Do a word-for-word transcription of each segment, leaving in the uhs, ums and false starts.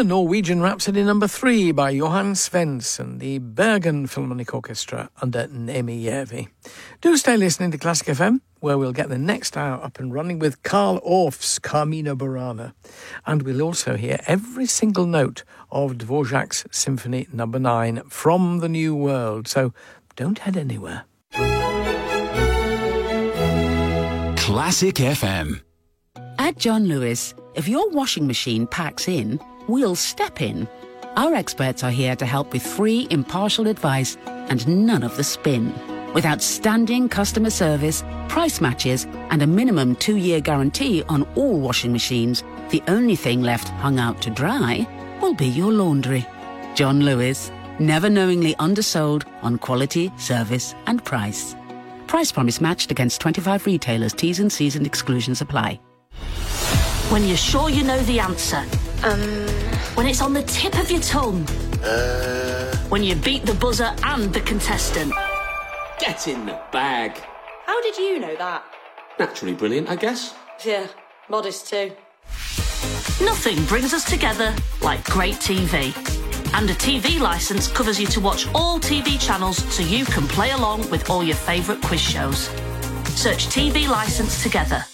Norwegian Rhapsody number three by Johan Svens and the Bergen Philharmonic Orchestra under Nemi Järvi. Do stay listening to Classic F M, where we'll get the next hour up and running with Carl Orff's Carmina Burana. And we'll also hear every single note of Dvorak's Symphony number nine from the New World. So don't head anywhere. Classic F M. At John Lewis, if your washing machine packs in, we'll step in. Our experts are here to help with free, impartial advice and none of the spin. With outstanding customer service, price matches, and a minimum two-year guarantee on all washing machines, the only thing left hung out to dry will be your laundry. John Lewis, never knowingly undersold on quality, service, and price. Price promise matched against twenty-five retailers. T's and C's and exclusions apply. When you're sure you know the answer. Um... When it's on the tip of your tongue. Uh... When you beat the buzzer and the contestant. Get in the bag. How did you know that? Naturally brilliant, I guess. Yeah, modest too. Nothing brings us together like great T V. And a T V licence covers you to watch all T V channels so you can play along with all your favourite quiz shows. Search T V licence together.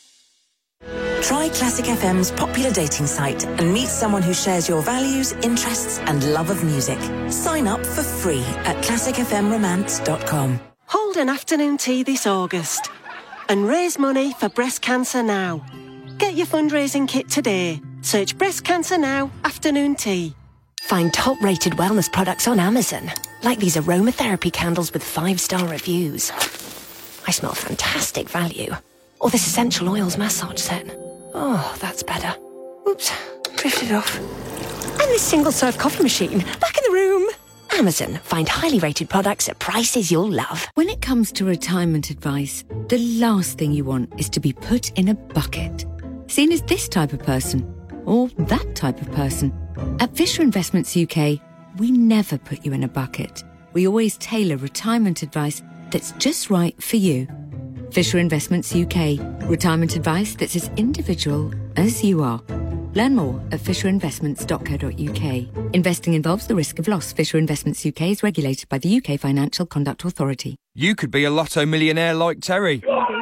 Try Classic F M's popular dating site and meet someone who shares your values, interests and love of music. Sign up for free at classic f m romance dot com. Hold an afternoon tea this August and raise money for Breast Cancer Now. Get your fundraising kit today. Search Breast Cancer Now Afternoon Tea. Find top-rated wellness products on Amazon, like these aromatherapy candles with five-star reviews. I smell fantastic value. Or this essential oils massage set. Oh, that's better. Oops, drifted off. And this single-serve coffee machine, back in the room. Amazon, find highly rated products at prices you'll love. When it comes to retirement advice, the last thing you want is to be put in a bucket. Seen as this type of person, or that type of person. At Fisher Investments U K, we never put you in a bucket. We always tailor retirement advice that's just right for you. Fisher Investments U K. Retirement advice that's as individual as you are. Learn more at fisher investments dot co dot u k. Investing involves the risk of loss. Fisher Investments U K is regulated by the U K Financial Conduct Authority. You could be a lotto millionaire like Terry.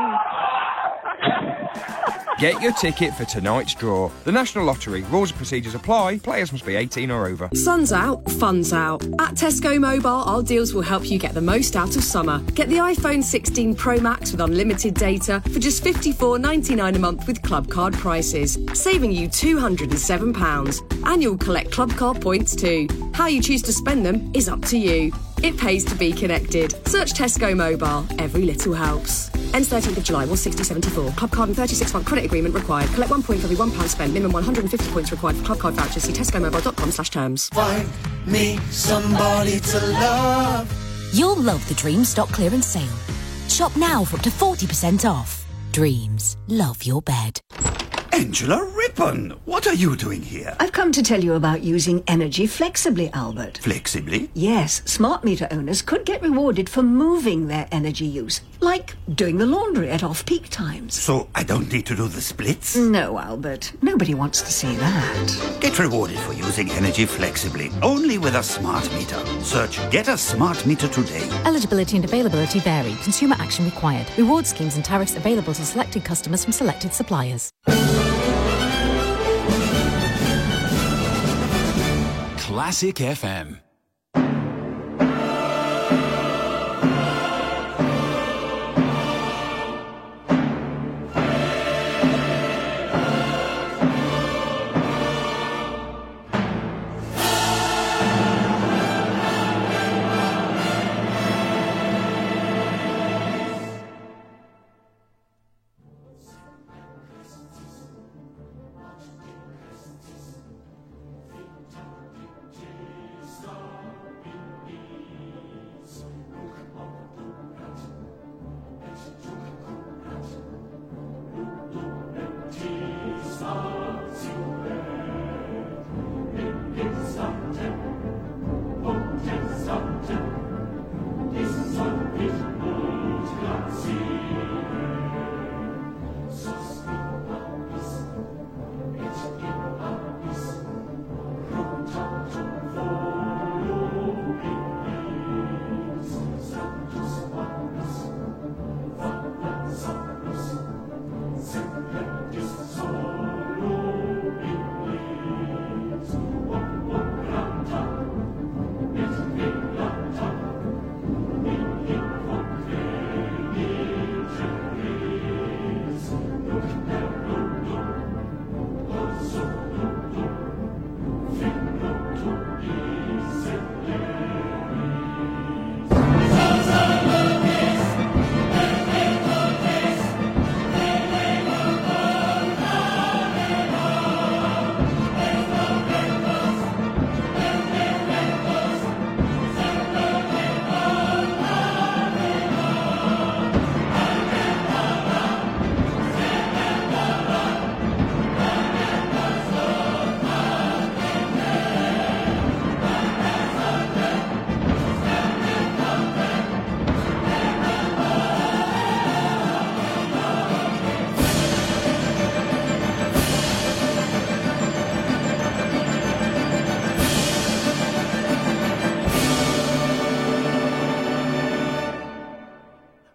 Get your ticket for tonight's draw. The National Lottery. Rules and procedures apply. Players must be eighteen or over. Sun's out, fun's out. At Tesco Mobile, our deals will help you get the most out of summer. Get the iPhone sixteen Pro Max with unlimited data for just fifty-four ninety-nine a month with Club Card prices, saving you two hundred and seven pounds. And you'll collect Club Card points too. How you choose to spend them is up to you. It pays to be connected. Search Tesco Mobile. Every little helps. Ends thirteenth of July, one sixty seventy-four. Club Card and thirty-six month credit agreement required. Collect one point for every one pound spent. Minimum one hundred and fifty points required for Club Card vouchers. See tesco mobile dot com slash terms. Find me somebody to love. You'll love the Dreams stock clearance sale. Shop now for up to forty percent off. Dreams. Love your bed. Angela Rippon, what are you doing here? I've come to tell you about using energy flexibly, Albert. Flexibly? Yes, smart meter owners could get rewarded for moving their energy use, like doing the laundry at off-peak times. So I don't need to do the splits? No, Albert. Nobody wants to see that. Get rewarded for using energy flexibly, only with a smart meter. Search Get a Smart Meter today. Eligibility and availability vary. Consumer action required. Reward schemes and tariffs available to selected customers from selected suppliers. Classic F M. Stop.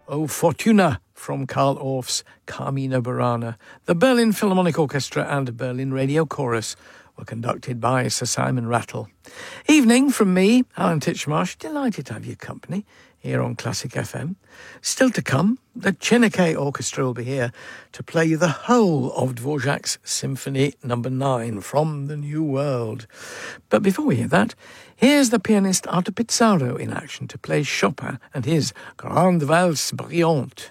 O Fortuna from Karl Orff's Carmina Burana. The Berlin Philharmonic Orchestra and Berlin Radio Chorus were conducted by Sir Simon Rattle. Evening from me, Alan Titchmarsh. Delighted to have your company here on Classic F M. Still to come, the Chineke Orchestra will be here to play you the whole of Dvorak's Symphony Number nine from the New World. But before we hear that, here's the pianist Artur Pizarro in action to play Chopin and his Grande Valse Brillante.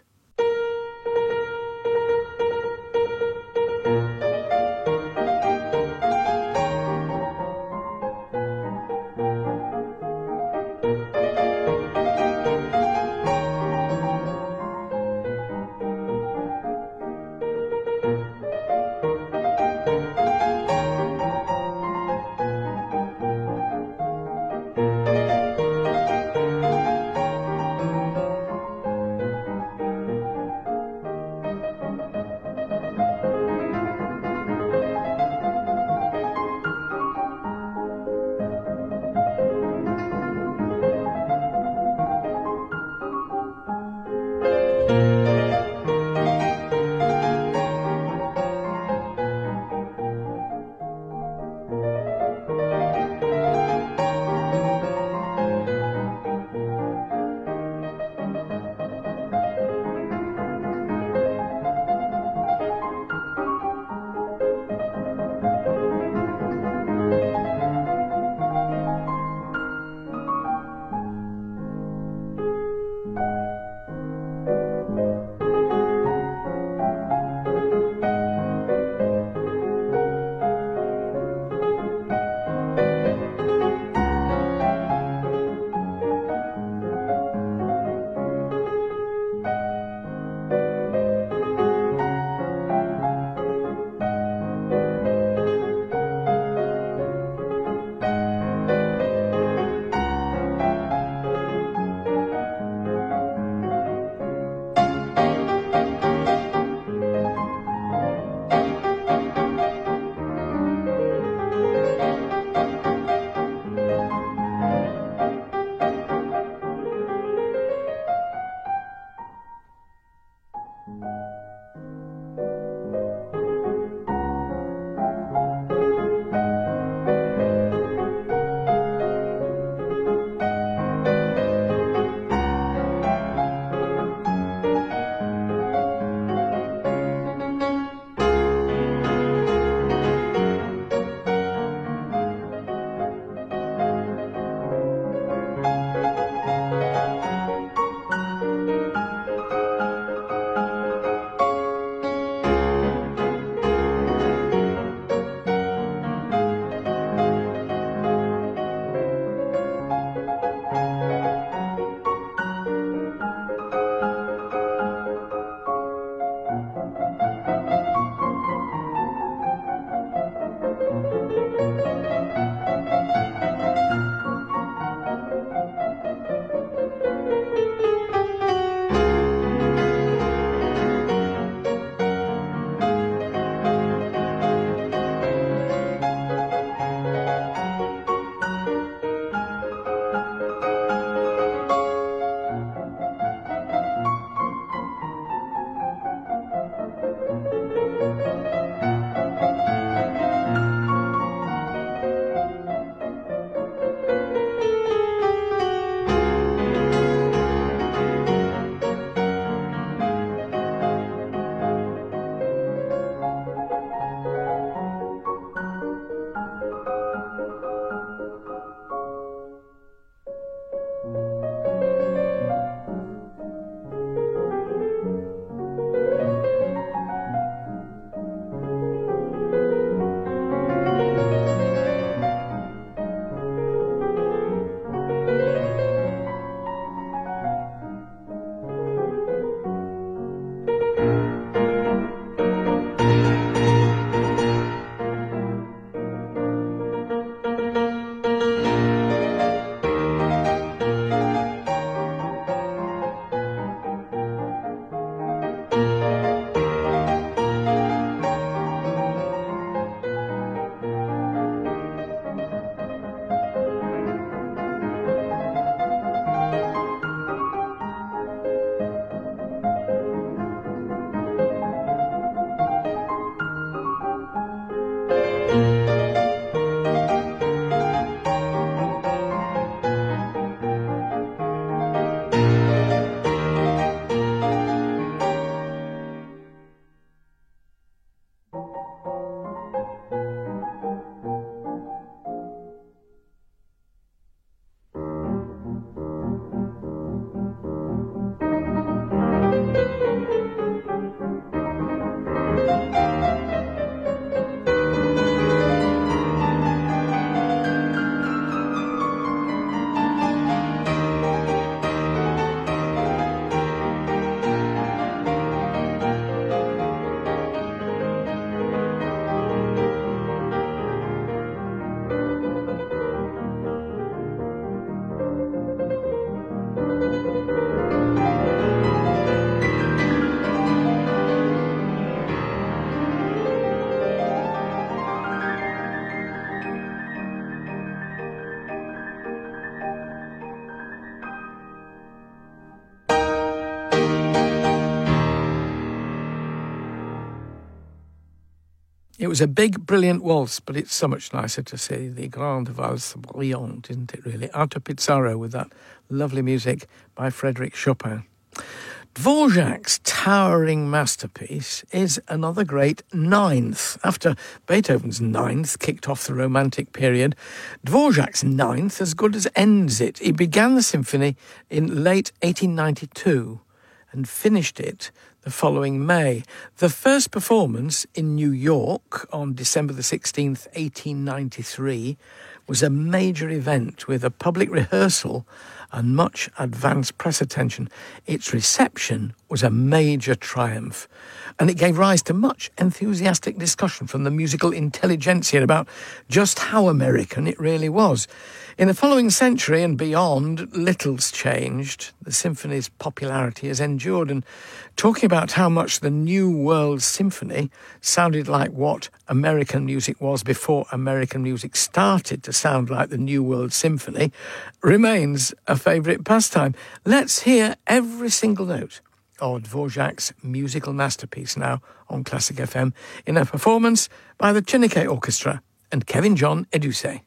It was a big, brilliant waltz, but it's so much nicer to see the Grande Valse Brillante, isn't it, really? Artur Pizarro with that lovely music by Frédéric Chopin. Dvorak's towering masterpiece is another great ninth. After Beethoven's ninth kicked off the Romantic period, Dvorak's ninth as good as ends it. He began the symphony in late eighteen ninety-two and finished it the following May. The first performance in New York on December the sixteenth, eighteen ninety-three, was a major event with a public rehearsal and much advanced press attention. Its reception was a major triumph, and it gave rise to much enthusiastic discussion from the musical intelligentsia about just how American it really was. In the following century and beyond, little's changed. The symphony's popularity has endured, and talking about how much the New World Symphony sounded like what American music was before American music started to sound like the New World Symphony remains a favourite pastime. Let's hear every single note of Dvorak's musical masterpiece now on Classic F M in a performance by the Chenique Orchestra and Kevin John Edusei.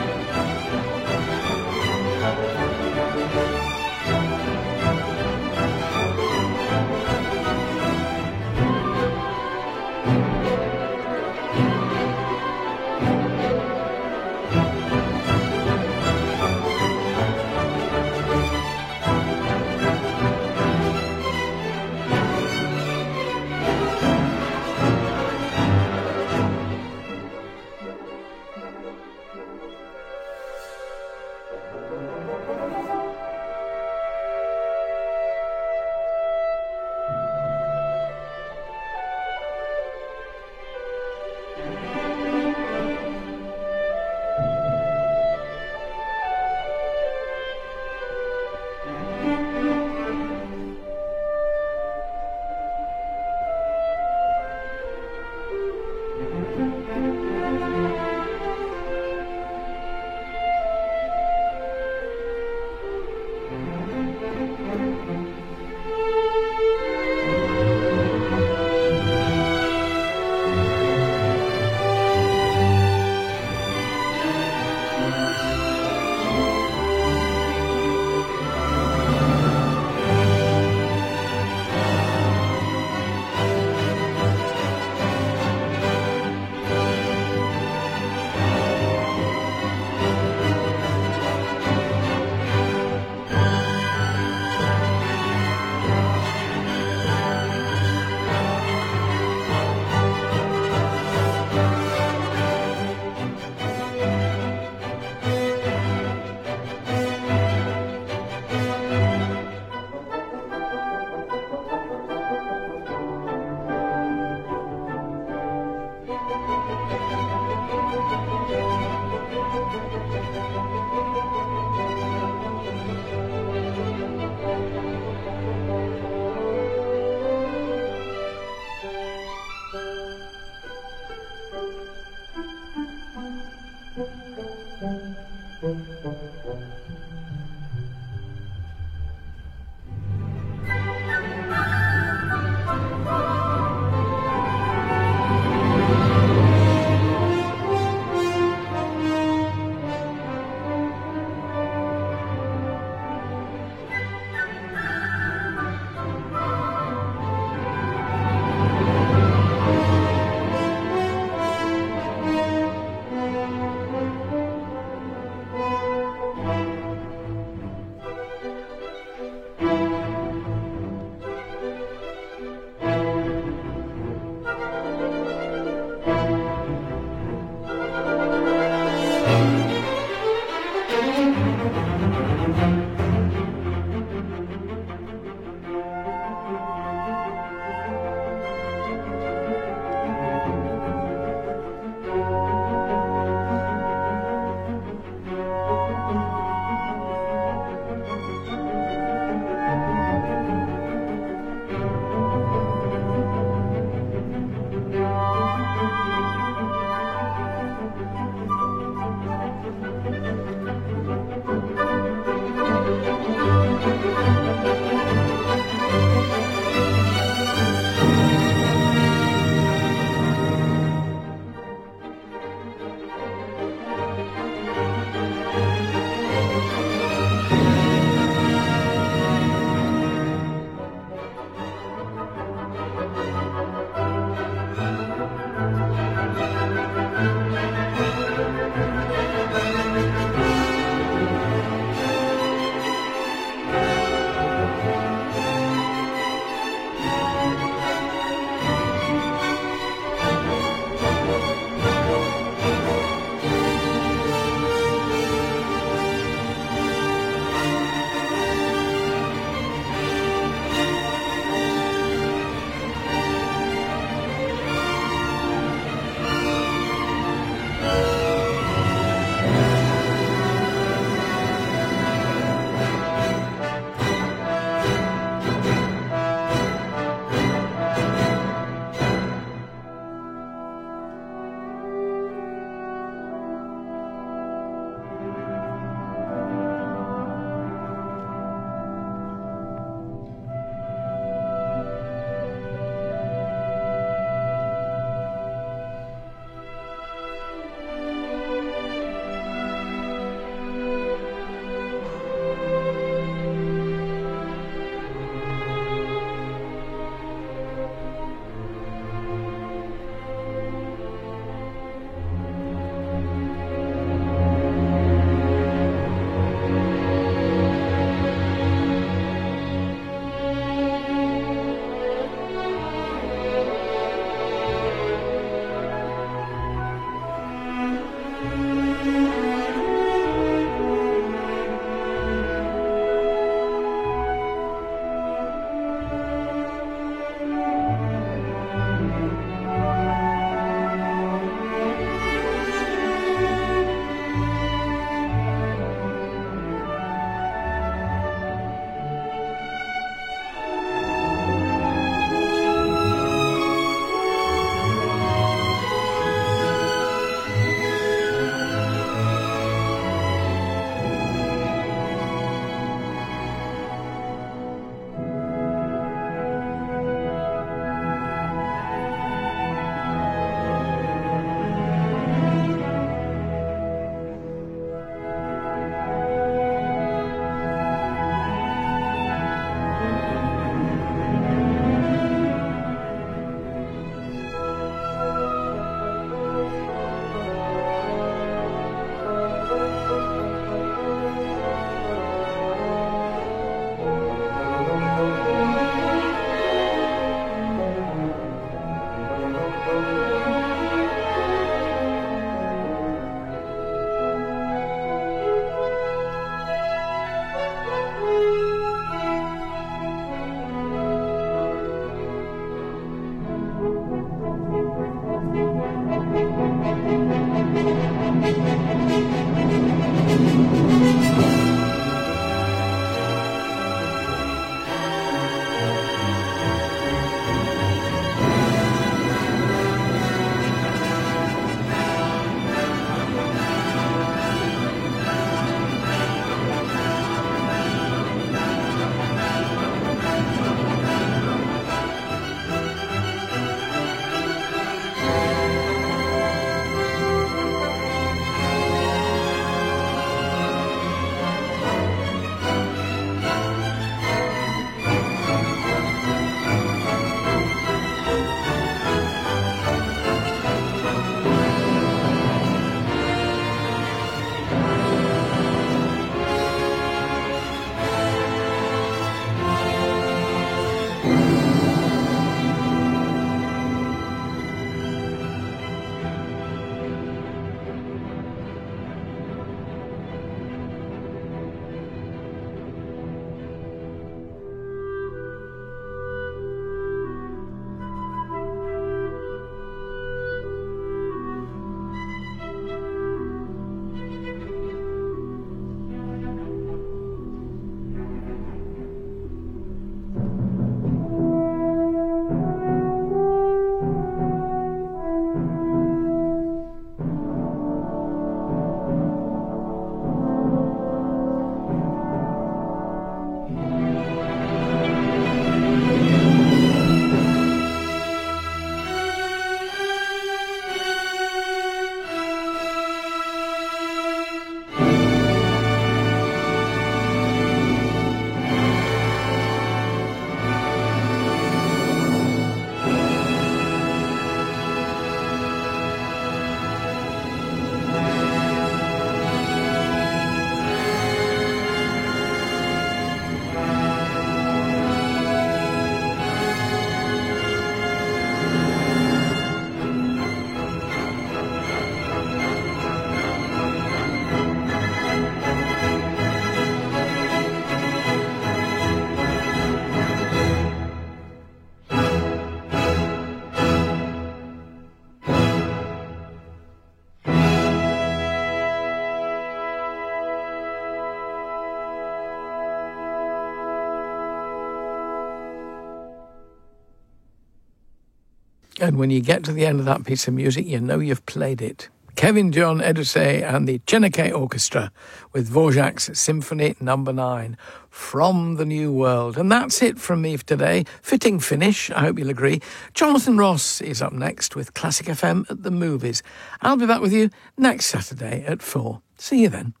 And when you get to the end of that piece of music, you know you've played it. Kevin John Edusei and the Cheneke Orchestra with Dvorak's Symphony Number nine from the New World. And that's it from me for today. Fitting finish, I hope you'll agree. Jonathan Ross is up next with Classic F M at the movies. I'll be back with you next Saturday at four. See you then.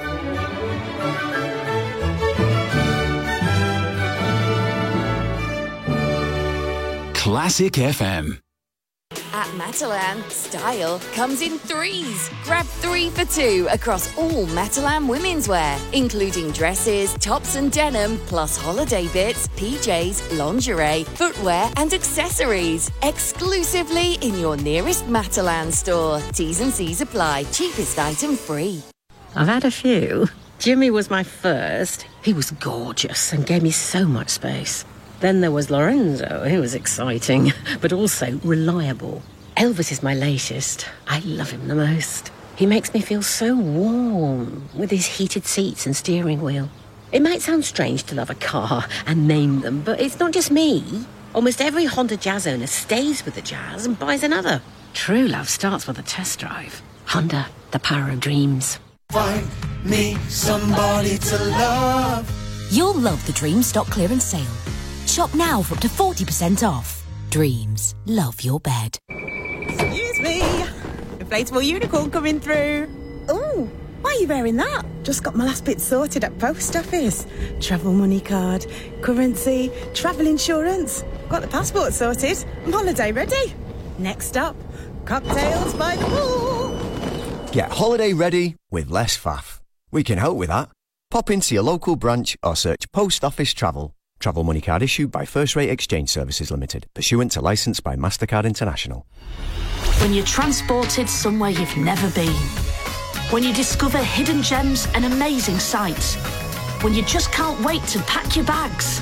Classic F M. At Matalan, style comes in threes. Grab three for two across all Matalan women's wear, including dresses, tops and denim, plus holiday bits, P Js, lingerie, footwear and accessories. Exclusively in your nearest Matalan store. T's and C's apply. Cheapest item free. I've had a few. Jimmy was my first. He was gorgeous and gave me so much space. Then there was Lorenzo. He was exciting, but also reliable. Elvis is my latest. I love him the most. He makes me feel so warm with his heated seats and steering wheel. It might sound strange to love a car and name them, but it's not just me. Almost every Honda Jazz owner stays with the Jazz and buys another. True love starts with a test drive. Honda, the power of dreams. Find me somebody to love. You'll love the Dream Stock Clearance Sale. Shop now for up to forty percent off. Dreams. Love your bed. Excuse me. Inflatable unicorn coming through. Ooh, why are you wearing that? Just got my last bit sorted at post office. Travel money card, currency, travel insurance. Got the passport sorted. I'm holiday ready. Next up, cocktails by the pool. Get holiday ready with less faff. We can help with that. Pop into your local branch or search Post Office Travel. Travel money card issued by First Rate Exchange Services Limited, pursuant to licence by MasterCard International. When you're transported somewhere you've never been. When you discover hidden gems and amazing sights. When you just can't wait to pack your bags.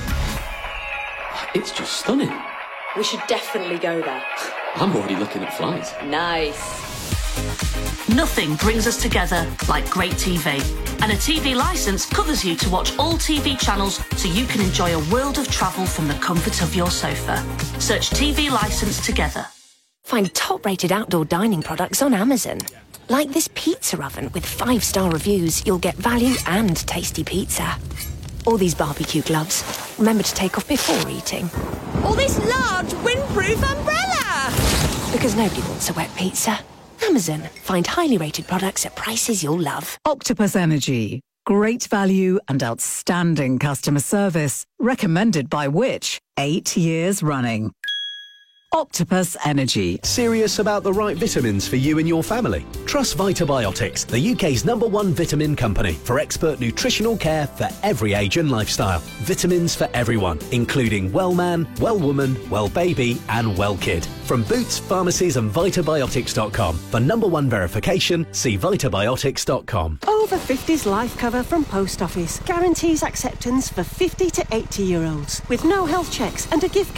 It's just stunning. We should definitely go there. I'm already looking at flights. Nice. Nothing brings us together like great T V. And a T V licence covers you to watch all T V channels so you can enjoy a world of travel from the comfort of your sofa. Search T V licence together. Find top-rated outdoor dining products on Amazon. Like this pizza oven with five-star reviews, you'll get value and tasty pizza. Or these barbecue gloves. Remember to take off before eating. Or this large windproof umbrella. Because nobody wants a wet pizza. Amazon. Find highly rated products at prices you'll love. Octopus Energy. Great value and outstanding customer service. Recommended by Which? Eight years running. Octopus Energy. Serious about the right vitamins for you and your family? Trust Vitabiotics, the U K's number one vitamin company, for expert nutritional care for every age and lifestyle. Vitamins for everyone, including well man, well woman, well baby and well kid. From Boots, pharmacies and vitabiotics dot com. For number one verification, see vitabiotics dot com. Over fifties life cover from Post Office guarantees acceptance for fifty to eighty year olds with no health checks and a gift